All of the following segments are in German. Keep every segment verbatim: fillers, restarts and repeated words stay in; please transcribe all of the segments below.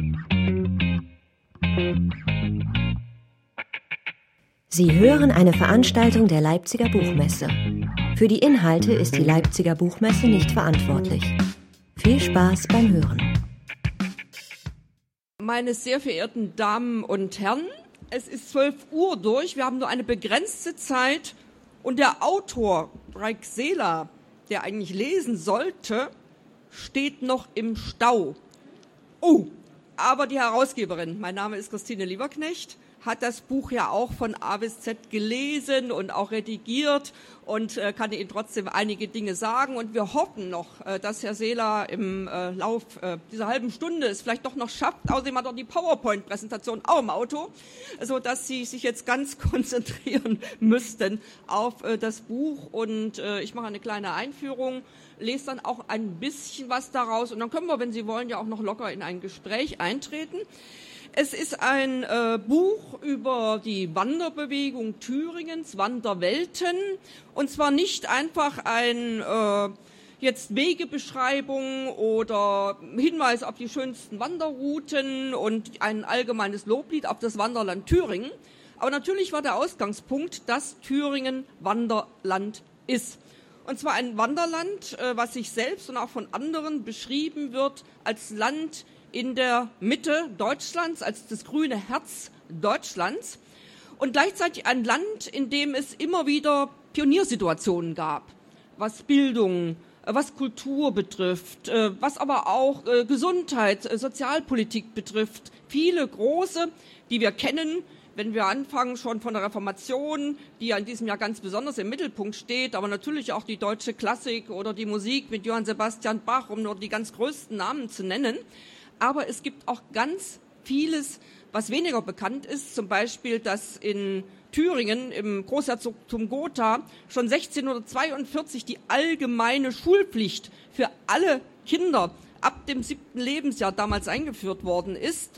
Sie hören eine Veranstaltung der Leipziger Buchmesse. Für die Inhalte ist die Leipziger Buchmesse nicht verantwortlich. Viel Spaß beim Hören. Meine sehr verehrten Damen und Herren, es ist zwölf Uhr durch, wir haben nur eine begrenzte Zeit und der Autor, Raik Seeler, der eigentlich lesen sollte, steht noch im Stau. Oh, aber die Herausgeberin, mein Name ist Christine Lieberknecht, hat das Buch ja auch von A bis Z gelesen und auch redigiert und äh, kann Ihnen trotzdem einige Dinge sagen. Und wir hoffen noch, äh, dass Herr Seeler im äh, Lauf äh, dieser halben Stunde es vielleicht doch noch schafft. Außerdem hat er die PowerPoint-Präsentation auch im Auto, sodass Sie sich jetzt ganz konzentrieren müssten auf äh, das Buch. Und äh, ich mache eine kleine Einführung, lese dann auch ein bisschen was daraus. Und dann können wir, wenn Sie wollen, ja auch noch locker in ein Gespräch eintreten. Es ist ein äh, Buch über die Wanderbewegung Thüringens, Wanderwelten, und zwar nicht einfach ein äh, jetzt Wegebeschreibung oder Hinweis auf die schönsten Wanderrouten und ein allgemeines Loblied auf das Wanderland Thüringen. Aber natürlich war der Ausgangspunkt, dass Thüringen Wanderland ist. Und zwar ein Wanderland, äh, was sich selbst und auch von anderen beschrieben wird als Land in der Mitte Deutschlands, als das grüne Herz Deutschlands und gleichzeitig ein Land, in dem es immer wieder Pioniersituationen gab, was Bildung, was Kultur betrifft, was aber auch Gesundheit, Sozialpolitik betrifft. Viele große, die wir kennen, wenn wir anfangen schon von der Reformation, die ja in diesem Jahr ganz besonders im Mittelpunkt steht, aber natürlich auch die deutsche Klassik oder die Musik mit Johann Sebastian Bach, um nur die ganz größten Namen zu nennen. Aber es gibt auch ganz vieles, was weniger bekannt ist. Zum Beispiel, dass in Thüringen im Großherzogtum Gotha schon sechzehnhundertzweiundvierzig die allgemeine Schulpflicht für alle Kinder ab dem siebten Lebensjahr damals eingeführt worden ist.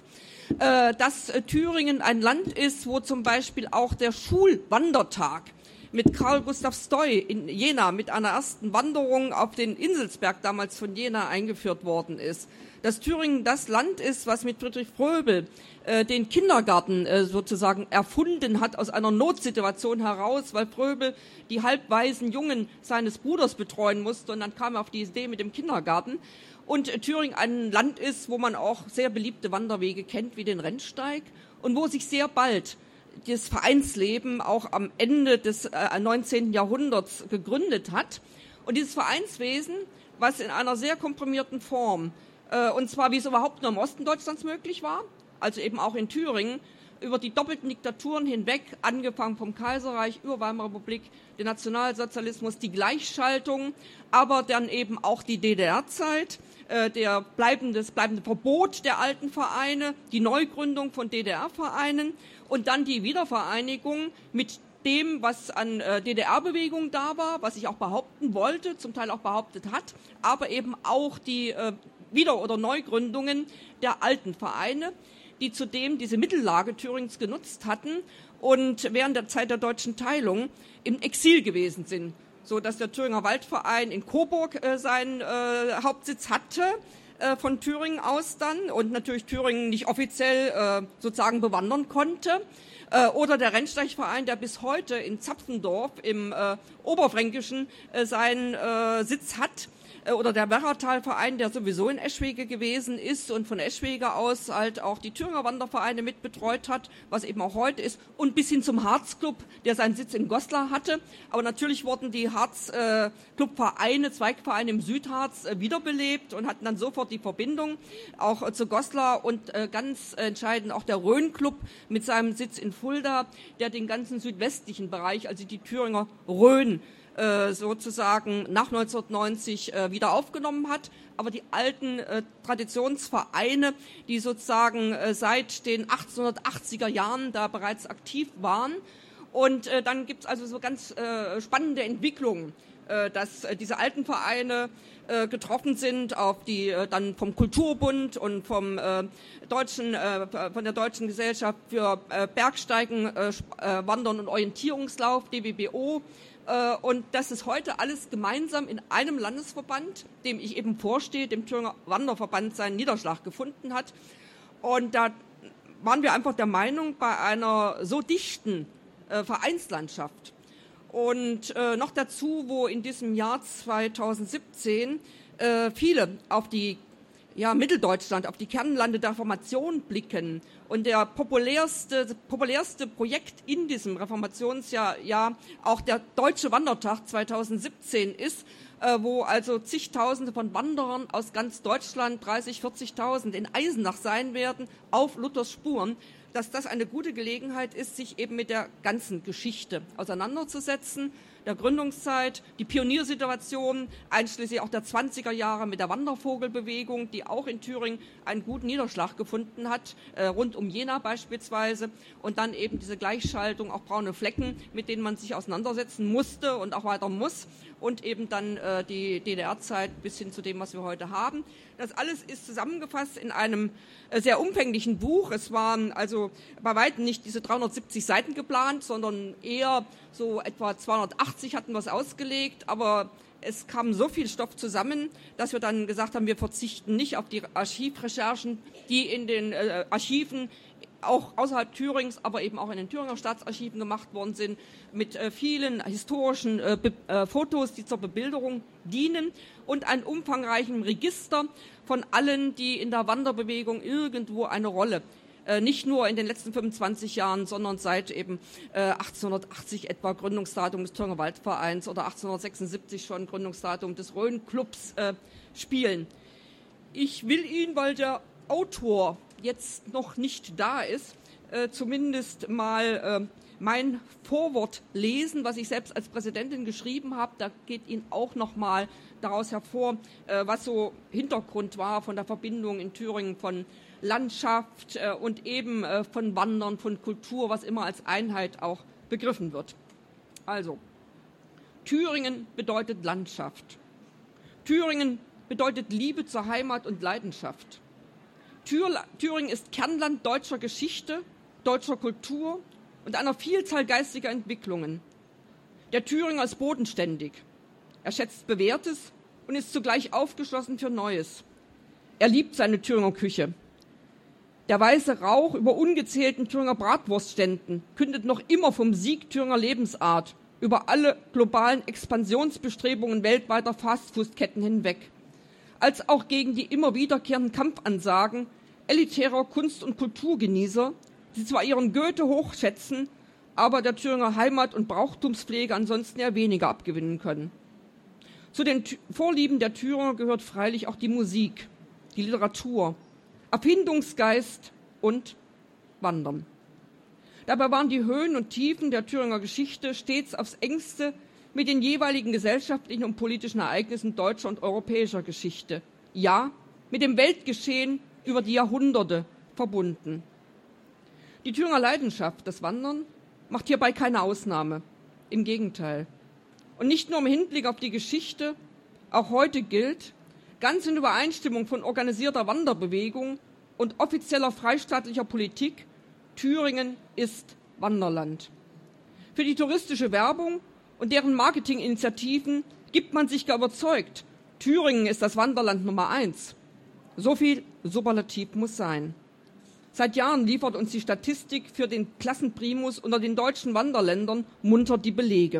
Dass Thüringen ein Land ist, wo zum Beispiel auch der Schulwandertag mit Karl Gustav Stoy in Jena mit einer ersten Wanderung auf den Inselsberg damals von Jena eingeführt worden ist. Dass Thüringen das Land ist, was mit Friedrich Fröbel äh, den Kindergarten äh, sozusagen erfunden hat aus einer Notsituation heraus, weil Fröbel die halbwaisen Jungen seines Bruders betreuen musste und dann kam er auf die Idee mit dem Kindergarten. Und äh, Thüringen ein Land ist, wo man auch sehr beliebte Wanderwege kennt, wie den Rennsteig und wo sich sehr bald das Vereinsleben auch am Ende des äh, neunzehnten Jahrhunderts gegründet hat. Und dieses Vereinswesen, was in einer sehr komprimierten Form, äh, und zwar wie es überhaupt nur im Osten Deutschlands möglich war, also eben auch in Thüringen, über die doppelten Diktaturen hinweg, angefangen vom Kaiserreich über Weimarer Republik, den Nationalsozialismus, die Gleichschaltung, aber dann eben auch die D D R-Zeit, äh, der bleibende, das bleibende Verbot der alten Vereine, die Neugründung von D D R-Vereinen und dann die Wiedervereinigung mit dem, was an äh, D D R-Bewegung da war, was ich auch behaupten wollte, zum Teil auch behauptet hat, aber eben auch die äh, Wieder- oder Neugründungen der alten Vereine, die zudem diese Mittellage Thüringens genutzt hatten und während der Zeit der deutschen Teilung im Exil gewesen sind, so dass der Thüringer Waldverein in Coburg äh, seinen äh, Hauptsitz hatte, äh, von Thüringen aus dann und natürlich Thüringen nicht offiziell äh, sozusagen bewandern konnte. Äh, oder der Rennsteigverein, der bis heute in Zapfendorf im äh, Oberfränkischen äh, seinen äh, Sitz hat. Oder der Werratalverein, der sowieso in Eschwege gewesen ist und von Eschwege aus halt auch die Thüringer Wandervereine mitbetreut hat, was eben auch heute ist, und bis hin zum Harzclub, der seinen Sitz in Goslar hatte. Aber natürlich wurden die Harzclubvereine, äh, Zweigvereine im Südharz äh, wiederbelebt und hatten dann sofort die Verbindung auch äh, zu Goslar und äh, ganz entscheidend auch der Rhön-Club mit seinem Sitz in Fulda, der den ganzen südwestlichen Bereich, also die Thüringer Rhön, sozusagen nach neunzehnhundertneunzig äh, wieder aufgenommen hat. Aber die alten äh, Traditionsvereine, die sozusagen äh, seit den achtzehnhundertachtziger Jahren da bereits aktiv waren. Und äh, dann gibt's also so ganz äh, spannende Entwicklungen, äh, dass äh, diese alten Vereine äh, getroffen sind auf die äh, dann vom Kulturbund und vom äh, deutschen äh, von der Deutschen Gesellschaft für äh, Bergsteigen, äh, Wandern und Orientierungslauf, D W B O. Und das ist heute alles gemeinsam in einem Landesverband, dem ich eben vorstehe, dem Thüringer Wanderverband, seinen Niederschlag gefunden hat. Und da waren wir einfach der Meinung, bei einer so dichten äh, Vereinslandschaft und äh, noch dazu, wo in diesem Jahr zweitausendsiebzehn äh, viele auf die ja, Mitteldeutschland, auf die Kernlande der Reformation blicken und der populärste, populärste Projekt in diesem Reformationsjahr ja auch der Deutsche Wandertag zweitausendsiebzehn ist, äh, wo also zigtausende von Wanderern aus ganz Deutschland, dreißig, vierzigtausend in Eisenach sein werden, auf Luthers Spuren, dass das eine gute Gelegenheit ist, sich eben mit der ganzen Geschichte auseinanderzusetzen, der Gründungszeit, die Pioniersituation, einschließlich auch der zwanziger Jahre mit der Wandervogelbewegung, die auch in Thüringen einen guten Niederschlag gefunden hat, äh, rund um Jena beispielsweise, und dann eben diese Gleichschaltung, auch braune Flecken, mit denen man sich auseinandersetzen musste und auch weiter muss, und eben dann äh, die D D R-Zeit bis hin zu dem, was wir heute haben. Das alles ist zusammengefasst in einem äh, sehr umfänglichen Buch. Es waren also bei weitem nicht diese dreihundertsiebzig Seiten geplant, sondern eher so etwa zweihundertachtzig hatten wir es ausgelegt, aber es kam so viel Stoff zusammen, dass wir dann gesagt haben, wir verzichten nicht auf die Archivrecherchen, die in den äh, Archiven auch außerhalb Thürings, aber eben auch in den Thüringer Staatsarchiven gemacht worden sind, mit äh, vielen historischen äh, äh, Fotos, die zur Bebilderung dienen, und einem umfangreichen Register von allen, die in der Wanderbewegung irgendwo eine Rolle, äh, nicht nur in den letzten fünfundzwanzig Jahren, sondern seit eben äh, achtzehnhundertachtzig etwa Gründungsdatum des Thüringer Waldvereins oder achtzehnhundertsechsundsiebzig schon Gründungsdatum des Rhön-Clubs äh, spielen. Ich will Ihnen, weil der Autor jetzt noch nicht da ist, äh, zumindest mal äh, mein Vorwort lesen, was ich selbst als Präsidentin geschrieben habe. Da geht Ihnen auch noch mal daraus hervor, äh, was so Hintergrund war von der Verbindung in Thüringen von Landschaft äh, und eben äh, von Wandern, von Kultur, was immer als Einheit auch begriffen wird. Also, Thüringen bedeutet Landschaft. Thüringen bedeutet Liebe zur Heimat und Leidenschaft. Thüringen ist Kernland deutscher Geschichte, deutscher Kultur und einer Vielzahl geistiger Entwicklungen. Der Thüringer ist bodenständig. Er schätzt Bewährtes und ist zugleich aufgeschlossen für Neues. Er liebt seine Thüringer Küche. Der weiße Rauch über ungezählten Thüringer Bratwurstständen kündet noch immer vom Sieg Thüringer Lebensart über alle globalen Expansionsbestrebungen weltweiter Fastfood-Ketten hinweg, als auch gegen die immer wiederkehrenden Kampfansagen elitärer Kunst- und Kulturgenießer, die zwar ihren Goethe hochschätzen, aber der Thüringer Heimat- und Brauchtumspflege ansonsten eher weniger abgewinnen können. Zu den Vorlieben der Thüringer gehört freilich auch die Musik, die Literatur, Erfindungsgeist und Wandern. Dabei waren die Höhen und Tiefen der Thüringer Geschichte stets aufs Engste mit den jeweiligen gesellschaftlichen und politischen Ereignissen deutscher und europäischer Geschichte, ja, mit dem Weltgeschehen über die Jahrhunderte verbunden. Die Thüringer Leidenschaft, das Wandern, macht hierbei keine Ausnahme. Im Gegenteil. Und nicht nur im Hinblick auf die Geschichte, auch heute gilt, ganz in Übereinstimmung von organisierter Wanderbewegung und offizieller freistaatlicher Politik, Thüringen ist Wanderland. Für die touristische Werbung und deren Marketinginitiativen gibt man sich gar überzeugt, Thüringen ist das Wanderland Nummer eins. So viel Superlativ muss sein. Seit Jahren liefert uns die Statistik für den Klassenprimus unter den deutschen Wanderländern munter die Belege.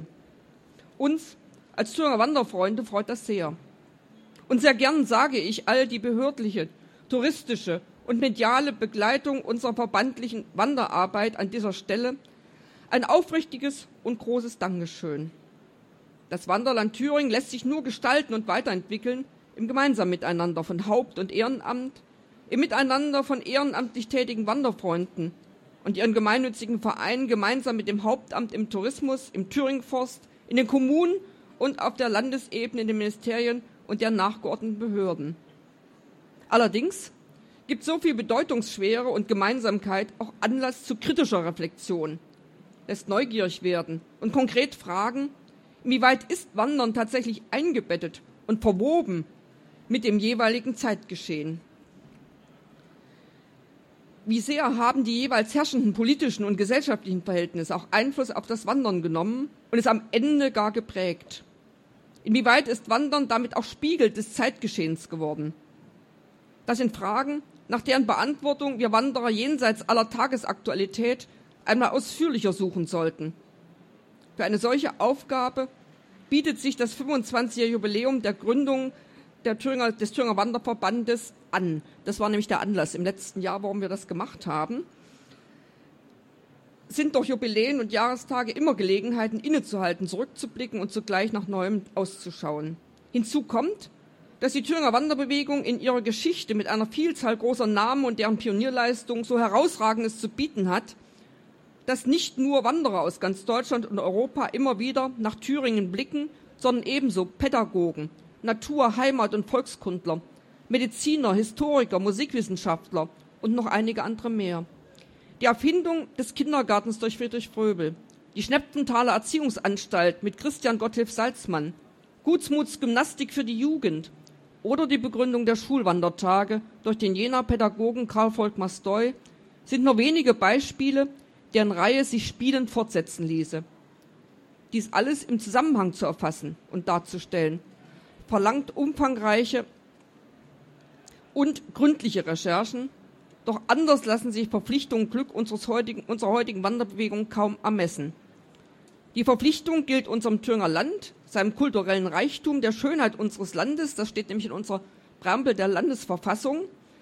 Uns als Thüringer Wanderfreunde freut das sehr. Und sehr gern sage ich all die behördliche, touristische und mediale Begleitung unserer verbandlichen Wanderarbeit an dieser Stelle ein aufrichtiges und großes Dankeschön. Das Wanderland Thüringen lässt sich nur gestalten und weiterentwickeln im gemeinsamen Miteinander von Haupt- und Ehrenamt, im Miteinander von ehrenamtlich tätigen Wanderfreunden und ihren gemeinnützigen Vereinen gemeinsam mit dem Hauptamt im Tourismus, im Thüringenforst, in den Kommunen und auf der Landesebene in den Ministerien und deren nachgeordneten Behörden. Allerdings gibt so viel Bedeutungsschwere und Gemeinsamkeit auch Anlass zu kritischer Reflexion, lässt neugierig werden und konkret fragen, inwieweit ist Wandern tatsächlich eingebettet und verwoben mit dem jeweiligen Zeitgeschehen. Wie sehr haben die jeweils herrschenden politischen und gesellschaftlichen Verhältnisse auch Einfluss auf das Wandern genommen und es am Ende gar geprägt? Inwieweit ist Wandern damit auch Spiegel des Zeitgeschehens geworden? Das sind Fragen, nach deren Beantwortung wir Wanderer jenseits aller Tagesaktualität einmal ausführlicher suchen sollten. Für eine solche Aufgabe bietet sich das fünfundzwanzigjährige Jubiläum der Gründung der Thüringer, des Thüringer Wanderverbandes an. Das war nämlich der Anlass im letzten Jahr, warum wir das gemacht haben. Sind doch Jubiläen und Jahrestage immer Gelegenheiten, innezuhalten, zurückzublicken und zugleich nach Neuem auszuschauen. Hinzu kommt, dass die Thüringer Wanderbewegung in ihrer Geschichte mit einer Vielzahl großer Namen und deren Pionierleistungen so Herausragendes zu bieten hat, dass nicht nur Wanderer aus ganz Deutschland und Europa immer wieder nach Thüringen blicken, sondern ebenso Pädagogen, Natur-, Heimat- und Volkskundler, Mediziner, Historiker, Musikwissenschaftler und noch einige andere mehr. Die Erfindung des Kindergartens durch Friedrich Fröbel, die Schnepfenthaler Erziehungsanstalt mit Christian Gotthilf Salzmann, Gutsmuts Gymnastik für die Jugend oder die Begründung der Schulwandertage durch den Jenaer Pädagogen Karl Volkmar Stoy sind nur wenige Beispiele, deren Reihe sich spielend fortsetzen ließe. Dies alles im Zusammenhang zu erfassen und darzustellen, verlangt umfangreiche und gründliche Recherchen, doch anders lassen sich Verpflichtung und Glück unseres heutigen, unserer heutigen Wanderbewegung kaum ermessen. Die Verpflichtung gilt unserem Thüringer Land, seinem kulturellen Reichtum, der Schönheit unseres Landes, das steht nämlich in unserer Präambel der Landesverfassung,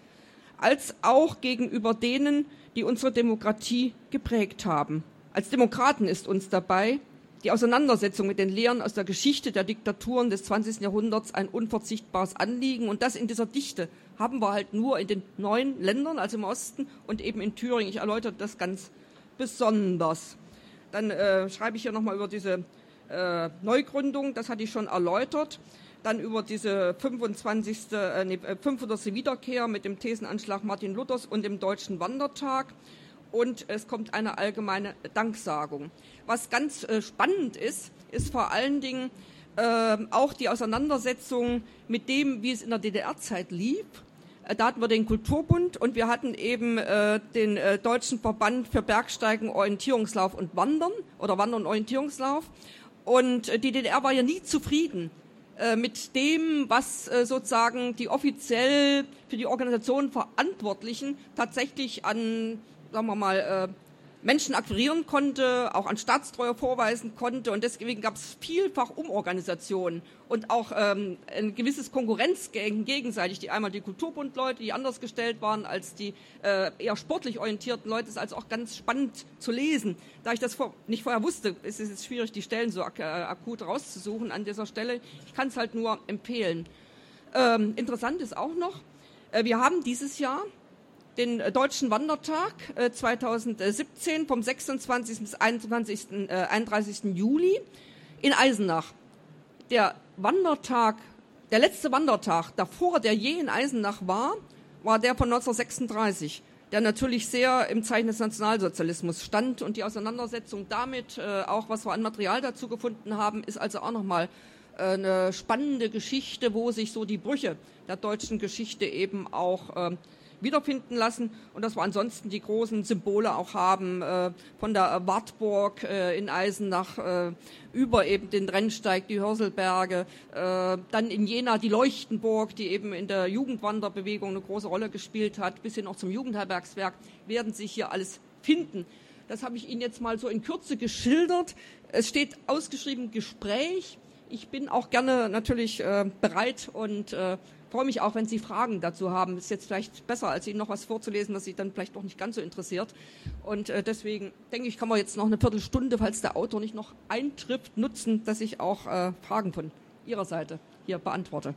als auch gegenüber denen, die unsere Demokratie geprägt haben. Als Demokraten ist uns dabei die Auseinandersetzung mit den Lehren aus der Geschichte der Diktaturen des zwanzigsten Jahrhunderts ein unverzichtbares Anliegen. Und das in dieser Dichte haben wir halt nur in den neuen Ländern, also im Osten und eben in Thüringen. Ich erläutere das ganz besonders. Dann äh, schreibe ich hier nochmal über diese äh, Neugründung, das hatte ich schon erläutert. Dann über diese fünfundzwanzigste Äh, nee, fünfhundertste Wiederkehr mit dem Thesenanschlag Martin Luthers und dem Deutschen Wandertag. Und es kommt eine allgemeine Danksagung. Was ganz äh, spannend ist, ist vor allen Dingen äh, auch die Auseinandersetzung mit dem, wie es in der D D R-Zeit lief. Äh, da hatten wir den Kulturbund und wir hatten eben äh, den äh, Deutschen Verband für Bergsteigen, Orientierungslauf und Wandern oder Wandern und Orientierungslauf. Und äh, die D D R war ja nie zufrieden äh, mit dem, was äh, sozusagen die offiziell für die Organisation Verantwortlichen tatsächlich an, sagen wir mal, äh, Menschen akquirieren konnte, auch an Staatstreue vorweisen konnte. Und deswegen gab es vielfach Umorganisationen und auch ähm, ein gewisses Konkurrenzgängen gegenseitig. Die einmal die Kulturbundleute, die anders gestellt waren als die äh, eher sportlich orientierten Leute. Das ist also auch ganz spannend zu lesen. Da ich das vor, nicht vorher wusste, ist es jetzt schwierig, die Stellen so ak- äh, akut rauszusuchen an dieser Stelle. Ich kann es halt nur empfehlen. Ähm, interessant ist auch noch, äh, wir haben dieses Jahr den Deutschen Wandertag äh, zweitausendsiebzehn vom sechsundzwanzigsten bis einundzwanzigsten, äh, einunddreißigsten Juli in Eisenach. Der Wandertag, der letzte Wandertag, davor der je in Eisenach war, war der von neunzehnhundertsechsunddreißig, der natürlich sehr im Zeichen des Nationalsozialismus stand. Und die Auseinandersetzung damit, äh, auch was wir an Material dazu gefunden haben, ist also auch nochmal äh, eine spannende Geschichte, wo sich so die Brüche der deutschen Geschichte eben auch äh, wiederfinden lassen und dass wir ansonsten die großen Symbole auch haben, äh, von der Wartburg äh, in Eisenach äh, über eben den Rennsteig, die Hörselberge, äh, dann in Jena die Leuchtenburg, die eben in der Jugendwanderbewegung eine große Rolle gespielt hat, bis hin auch zum Jugendherbergswerk, werden sich hier alles finden. Das habe ich Ihnen jetzt mal so in Kürze geschildert. Es steht ausgeschrieben Gespräch. Ich bin auch gerne natürlich äh, bereit und äh, freue mich auch, wenn Sie Fragen dazu haben. Ist jetzt vielleicht besser, als Ihnen noch was vorzulesen, was Sie dann vielleicht doch nicht ganz so interessiert. Und äh, deswegen denke ich, kann man jetzt noch eine Viertelstunde, falls der Autor nicht noch eintrifft, nutzen, dass ich auch äh, Fragen von Ihrer Seite hier beantworte.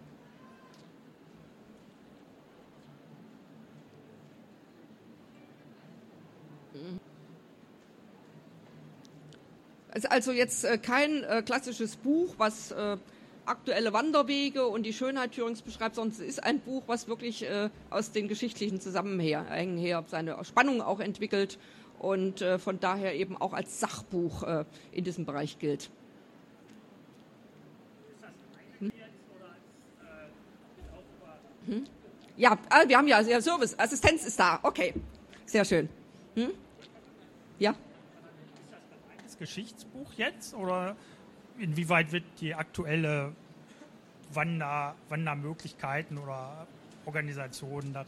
Es ist also jetzt äh, kein äh, klassisches Buch, was äh, aktuelle Wanderwege und die Schönheit Thürings beschreibt, sondern es ist ein Buch, was wirklich äh, aus den geschichtlichen Zusammenhängen her seine Spannung auch entwickelt und äh, von daher eben auch als Sachbuch äh, in diesem Bereich gilt. Ist das hm? jetzt oder als, äh, hm? Ja, äh, wir haben ja, ja Service, Assistenz ist da, okay, sehr schön. Hm? Ja? Ist das ein reines Geschichtsbuch jetzt oder inwieweit wird die aktuelle Wander, Wandermöglichkeiten oder Organisationen darin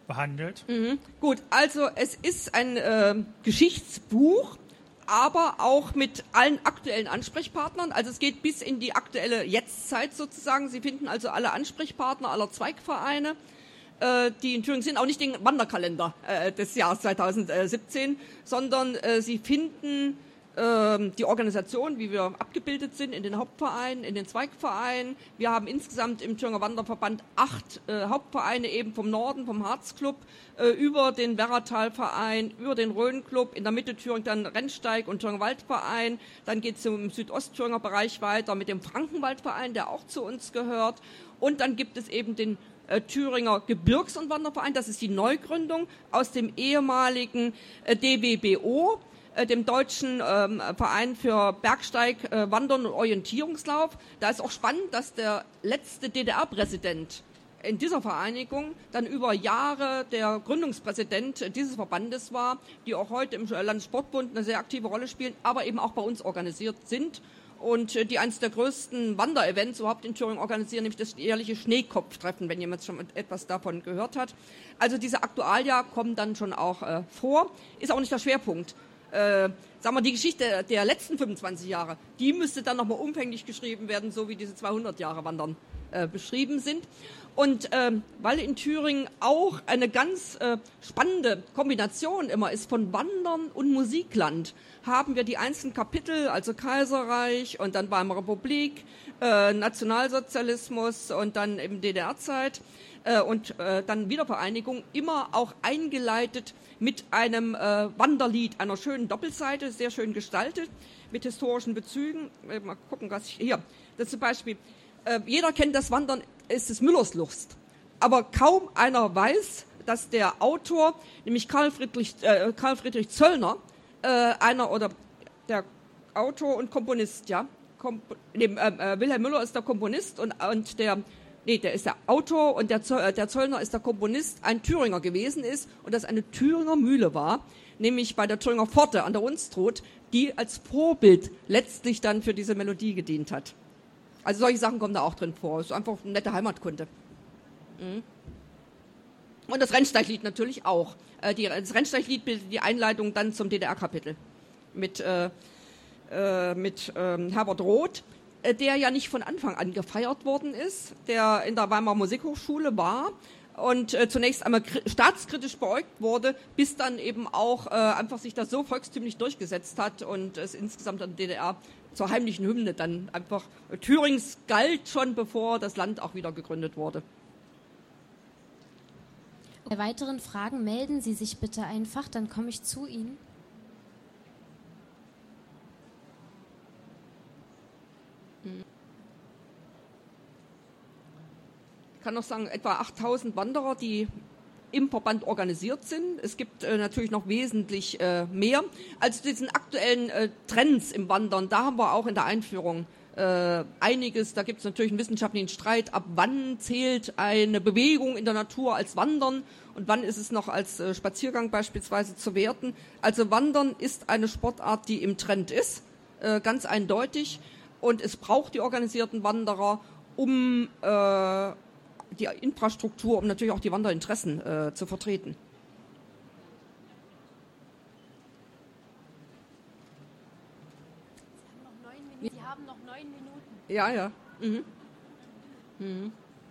behandelt? Mhm. Gut, also es ist ein äh, Geschichtsbuch, aber auch mit allen aktuellen Ansprechpartnern. Also es geht bis in die aktuelle Jetztzeit sozusagen. Sie finden also alle Ansprechpartner aller Zweigvereine, äh, die in Thüringen sind, auch nicht den Wanderkalender äh, des Jahres zweitausendsiebzehn, sondern äh, Sie finden die Organisation, wie wir abgebildet sind in den Hauptvereinen, in den Zweigvereinen. Wir haben insgesamt im Thüringer Wanderverband acht äh, Hauptvereine, eben vom Norden, vom Harzclub, äh, über den Werratalverein, über den Rhönclub, in der Mitte Thüringen dann Rennsteig und Thüringer Waldverein. Dann geht es im Südostthüringer Bereich weiter mit dem Frankenwaldverein, der auch zu uns gehört. Und dann gibt es eben den äh, Thüringer Gebirgs- und Wanderverein. Das ist die Neugründung aus dem ehemaligen äh, D W B O, dem Deutschen ähm, Verein für Bergsteig, äh, Wandern und Orientierungslauf. Da ist auch spannend, dass der letzte D D R-Präsident in dieser Vereinigung dann über Jahre der Gründungspräsident dieses Verbandes war, die auch heute im Landessportbund eine sehr aktive Rolle spielen, aber eben auch bei uns organisiert sind und äh, die eines der größten Wanderevents überhaupt in Thüringen organisieren, nämlich das jährliche Schneekopftreffen, wenn jemand schon etwas davon gehört hat. Also diese Aktualjahr kommen dann schon auch äh, vor, ist auch nicht der Schwerpunkt. Äh, sagen wir, die Geschichte der letzten fünfundzwanzig Jahre, die müsste dann nochmal umfänglich geschrieben werden, so wie diese zweihundert Jahre Wandern äh, beschrieben sind. Und ähm, weil in Thüringen auch eine ganz äh, spannende Kombination immer ist von Wandern und Musikland, haben wir die einzelnen Kapitel, also Kaiserreich und dann Weimarer Republik, äh, Nationalsozialismus und dann eben D D R-Zeit äh, und äh, dann Wiedervereinigung, immer auch eingeleitet mit einem äh, Wanderlied, einer schönen Doppelseite, sehr schön gestaltet, mit historischen Bezügen. Äh, mal gucken, was ich, hier, das zum Beispiel, äh, jeder kennt das Wandern, ist es Müllerslust. Aber kaum einer weiß, dass der Autor, nämlich Karl Friedrich, äh, Karl Friedrich Zöllner, äh, einer oder der Autor und Komponist, ja, Komp nee, äh, Wilhelm Müller ist der Komponist und, und der Nee, der ist der Autor und der, Zöll, der Zöllner ist der Komponist, ein Thüringer gewesen ist und das eine Thüringer Mühle war, nämlich bei der Thüringer Pforte an der Unstrut, die als Vorbild letztlich dann für diese Melodie gedient hat. Also solche Sachen kommen da auch drin vor. Es ist einfach eine nette Heimatkunde. Mhm. Und das Rennsteiglied natürlich auch. Äh, die, das Rennsteiglied bildet die Einleitung dann zum D D R-Kapitel mit, äh, äh, mit äh, Herbert Roth, der ja nicht von Anfang an gefeiert worden ist, der in der Weimarer Musikhochschule war und äh, zunächst einmal staatskritisch beäugt wurde, bis dann eben auch äh, einfach sich das so volkstümlich durchgesetzt hat und es insgesamt an der D D R zur heimlichen Hymne dann einfach äh, Thürings galt schon, bevor das Land auch wieder gegründet wurde. Bei weiteren Fragen melden Sie sich bitte einfach, dann komme ich zu Ihnen. Ich kann noch sagen, etwa achttausend Wanderer, die im Verband organisiert sind. Es gibt äh, natürlich noch wesentlich äh, mehr. Also zu diesen aktuellen äh, Trends im Wandern, da haben wir auch in der Einführung äh, einiges. Da gibt es natürlich einen wissenschaftlichen Streit, ab wann zählt eine Bewegung in der Natur als Wandern und wann ist es noch als äh, Spaziergang beispielsweise zu werten. Also Wandern ist eine Sportart, die im Trend ist, äh, ganz eindeutig. Und es braucht die organisierten Wanderer, um äh, die Infrastruktur, um natürlich auch die Wanderinteressen äh, zu vertreten. Sie haben noch neun Minuten. Ja, ja. Mhm. Mhm.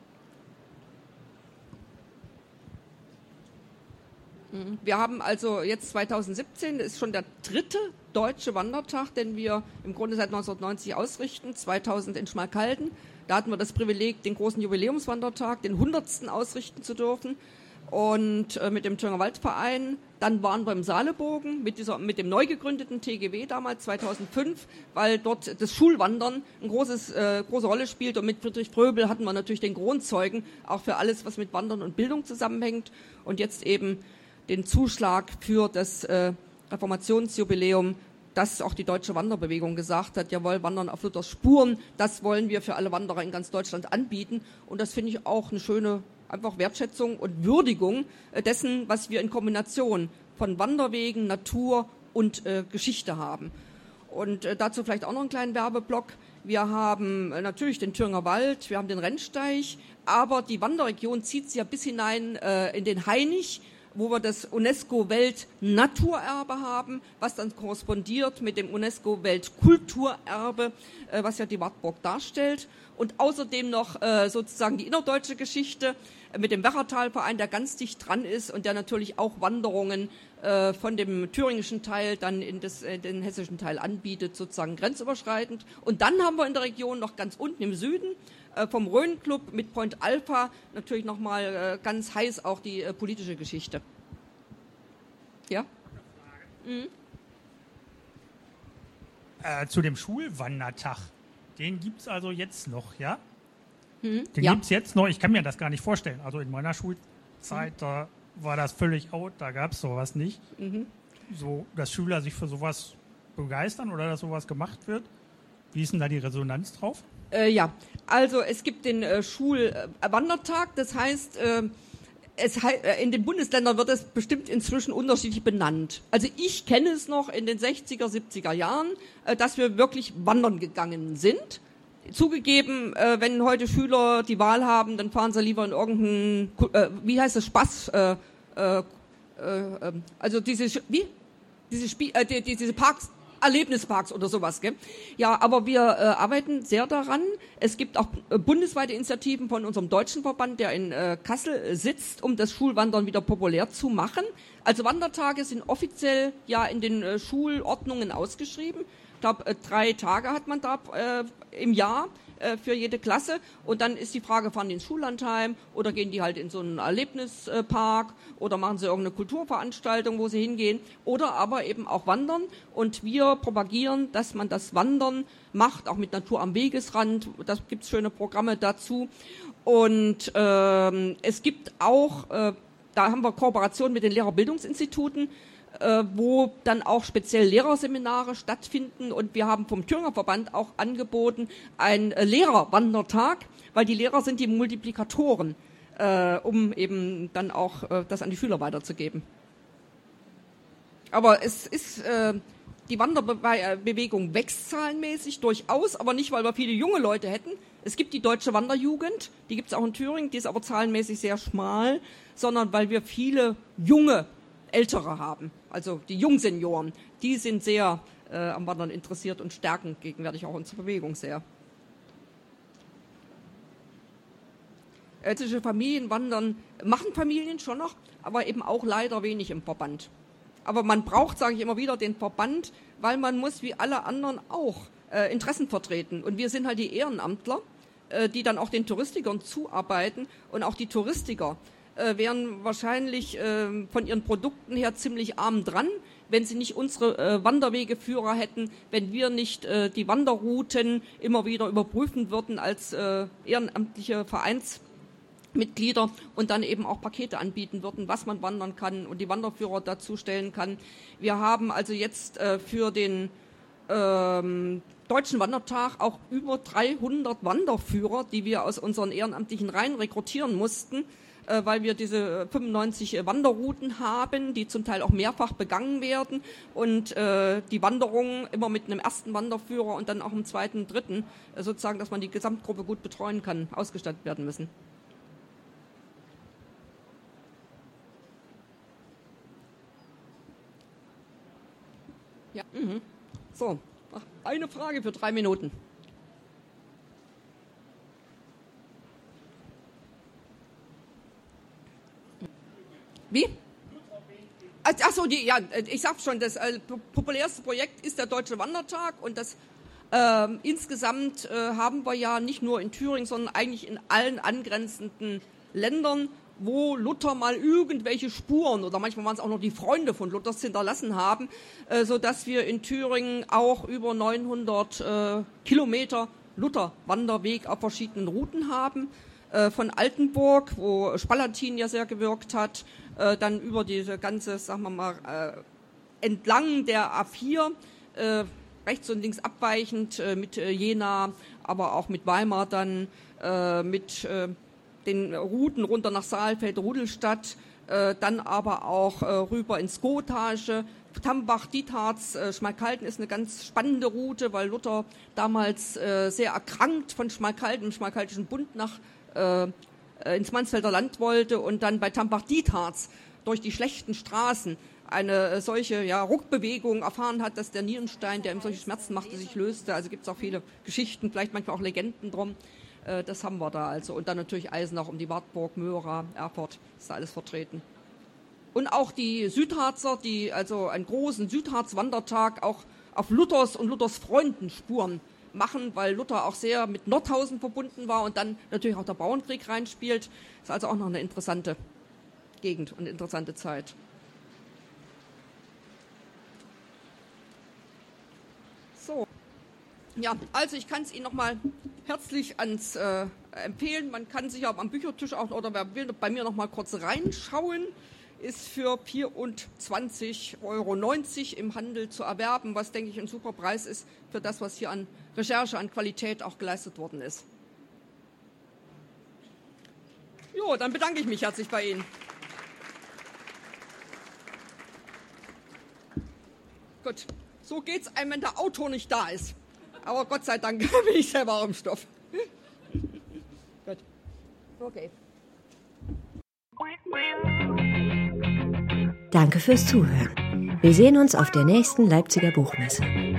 Mhm. Wir haben also jetzt zweitausendsiebzehn, ist schon der dritte deutsche Wandertag, den wir im Grunde seit neunzehnhundertneunzig ausrichten, zweitausend in Schmalkalden. Da hatten wir das Privileg, den großen Jubiläumswandertag, den hundertsten ausrichten zu dürfen. Und äh, mit dem Thüringer Waldverein. Dann waren wir im Saalebogen mit, dieser, mit dem neu gegründeten T G W damals, zweitausendfünf, weil dort das Schulwandern eine großes, äh, große Rolle spielt. Und mit Friedrich Fröbel hatten wir natürlich den Kronzeugen, auch für alles, was mit Wandern und Bildung zusammenhängt. Und jetzt eben den Zuschlag für das äh, Reformationsjubiläum, dass auch die deutsche Wanderbewegung gesagt hat, jawohl, Wandern auf Luthers Spuren, das wollen wir für alle Wanderer in ganz Deutschland anbieten. Und das finde ich auch eine schöne einfach Wertschätzung und Würdigung dessen, was wir in Kombination von Wanderwegen, Natur und äh, Geschichte haben. Und äh, dazu vielleicht auch noch einen kleinen Werbeblock. wir haben äh, natürlich den Thüringer Wald, wir haben den Rennsteig, aber die Wanderregion zieht sich ja bis hinein äh, in den Hainich, wo wir das UNESCO-Weltnaturerbe haben, was dann korrespondiert mit dem UNESCO-Weltkulturerbe, äh, was ja die Wartburg darstellt. Und außerdem noch äh, sozusagen die innerdeutsche Geschichte äh, mit dem Werratalverein, der ganz dicht dran ist und der natürlich auch Wanderungen äh, von dem thüringischen Teil dann in das, äh, den hessischen Teil anbietet, sozusagen grenzüberschreitend. Und dann haben wir in der Region noch ganz unten im Süden äh, vom Rhön-Club mit Point Alpha natürlich nochmal äh, ganz heiß auch die äh, politische Geschichte. Ja? Mhm. Äh, zu dem Schulwandertag. Den gibt es also jetzt noch, ja? Mhm. Den Ja. gibt es jetzt noch. Ich kann mir das gar nicht vorstellen. Also in meiner Schulzeit, Mhm. da war das völlig out, da gab es sowas nicht. Mhm. So, dass Schüler sich für sowas begeistern oder dass sowas gemacht wird. Wie ist denn da die Resonanz drauf? Äh, ja, also es gibt den äh, Schulwandertag, das heißt, äh, es hei- äh, in den Bundesländern wird es bestimmt inzwischen unterschiedlich benannt. Also ich kenne es noch in den sechziger, siebziger Jahren, äh, dass wir wirklich wandern gegangen sind. Zugegeben, äh, wenn heute Schüler die Wahl haben, dann fahren sie lieber in irgendeinen, Ku- äh, wie heißt es, Spaß, äh, äh, äh, also diese, Sch- wie? Diese, Spie äh, die, die, diese Parks, Erlebnisparks oder sowas, gell? Ja, aber wir äh, arbeiten sehr daran. Es gibt auch äh, bundesweite Initiativen von unserem deutschen Verband, der in äh, Kassel äh, sitzt, um das Schulwandern wieder populär zu machen. Also Wandertage sind offiziell ja in den äh, Schulordnungen ausgeschrieben. Ich glaube, äh, drei Tage hat man da äh, im Jahr äh, für jede Klasse. Und dann ist die Frage, fahren die ins Schullandheim oder gehen die halt in so einen Erlebnispark oder machen sie irgendeine Kulturveranstaltung, wo sie hingehen oder aber eben auch wandern. Und wir propagieren, dass man das Wandern macht, auch mit Natur am Wegesrand. Da gibt es schöne Programme dazu. Und ähm, es gibt auch, äh, da haben wir Kooperation mit den Lehrerbildungsinstituten, äh, wo dann auch speziell Lehrerseminare stattfinden. Und wir haben vom Thüringer Verband auch angeboten einen äh, Lehrerwandertag, weil die Lehrer sind die Multiplikatoren, äh, um eben dann auch äh, das an die Schüler weiterzugeben. Aber es ist, äh, die Wanderbewegung wächst zahlenmäßig durchaus, aber nicht, weil wir viele junge Leute hätten. Es gibt die Deutsche Wanderjugend, die gibt es auch in Thüringen, die ist aber zahlenmäßig sehr schmal, sondern weil wir viele junge Ältere haben, also die Jungsenioren, die sind sehr äh, am Wandern interessiert und stärken gegenwärtig auch unsere Bewegung sehr. Ältere Familien wandern, machen Familien schon noch, aber eben auch leider wenig im Verband. Aber man braucht, sage ich immer wieder, den Verband, weil man muss wie alle anderen auch äh, Interessen vertreten. Und wir sind halt die Ehrenamtler, äh, die dann auch den Touristikern zuarbeiten. Und auch die Touristiker äh, wären wahrscheinlich äh, von ihren Produkten her ziemlich arm dran, wenn sie nicht unsere äh, Wanderwegeführer hätten, wenn wir nicht äh, die Wanderrouten immer wieder überprüfen würden als äh, ehrenamtliche Vereins Mitglieder und dann eben auch Pakete anbieten würden, was man wandern kann und die Wanderführer dazu stellen kann. Wir haben also jetzt äh, für den ähm, Deutschen Wandertag auch über dreihundert Wanderführer, die wir aus unseren ehrenamtlichen Reihen rekrutieren mussten, äh, weil wir diese fünfundneunzig Wanderrouten haben, die zum Teil auch mehrfach begangen werden und äh, die Wanderungen immer mit einem ersten Wanderführer und dann auch einem zweiten, dritten, äh, sozusagen, dass man die Gesamtgruppe gut betreuen kann, ausgestattet werden müssen. Ja, mhm. So, ach, eine Frage für drei Minuten. Wie? Ach so, die, ja, ich sag schon, das äh, populärste Projekt ist der Deutsche Wandertag und das äh, insgesamt äh, haben wir ja nicht nur in Thüringen, sondern eigentlich in allen angrenzenden Ländern, wo Luther mal irgendwelche Spuren oder manchmal waren es auch noch die Freunde von Luthers hinterlassen haben, äh, sodass wir in Thüringen auch über neunhundert äh, Kilometer Luther-Wanderweg auf verschiedenen Routen haben. Äh, von Altenburg, wo Spalatin ja sehr gewirkt hat, äh, dann über diese ganze, sagen wir mal, äh, entlang der A vier, äh, rechts und links abweichend äh, mit äh, Jena, aber auch mit Weimar dann, äh, mit äh, den Routen runter nach Saalfeld, Rudolstadt, äh, dann aber auch äh, rüber ins Gothaische, Tambach, Dietharz, äh, Schmalkalden ist eine ganz spannende Route, weil Luther damals äh, sehr erkrankt von Schmalkalden, im Schmalkaldischen Bund nach äh, ins Mansfelder Land wollte und dann bei Tambach-Dietharz durch die schlechten Straßen eine solche ja, Ruckbewegung erfahren hat, dass der Nierenstein, der ihm solche Schmerzen machte, sich löste. Also gibt es auch viele Geschichten, vielleicht manchmal auch Legenden drum. Äh, das haben wir da also. Und dann natürlich Eisenach um die Wartburg, Möhra, Erfurt, ist da alles vertreten. Und auch die Südharzer, die also einen großen Südharz-Wandertag auch auf Luthers und Luthers Freundenspuren machen, weil Luther auch sehr mit Nordhausen verbunden war und dann natürlich auch der Bauernkrieg reinspielt. Ist also auch noch eine interessante Gegend und eine interessante Zeit. So, ja, also ich kann es Ihnen nochmal herzlich ans äh, empfehlen. Man kann sich auch am Büchertisch auch, oder wer will, bei mir nochmal kurz reinschauen. Ist für vierundzwanzig Euro neunzig im Handel zu erwerben, was, denke ich, ein super Preis ist für das, was hier an Recherche, an Qualität auch geleistet worden ist. Jo, dann bedanke ich mich herzlich bei Ihnen. Gut, so geht's einem, wenn der Autor nicht da ist. Aber Gott sei Dank bin ich selber auch im Stoff. Gut, okay. Danke fürs Zuhören. Wir sehen uns auf der nächsten Leipziger Buchmesse.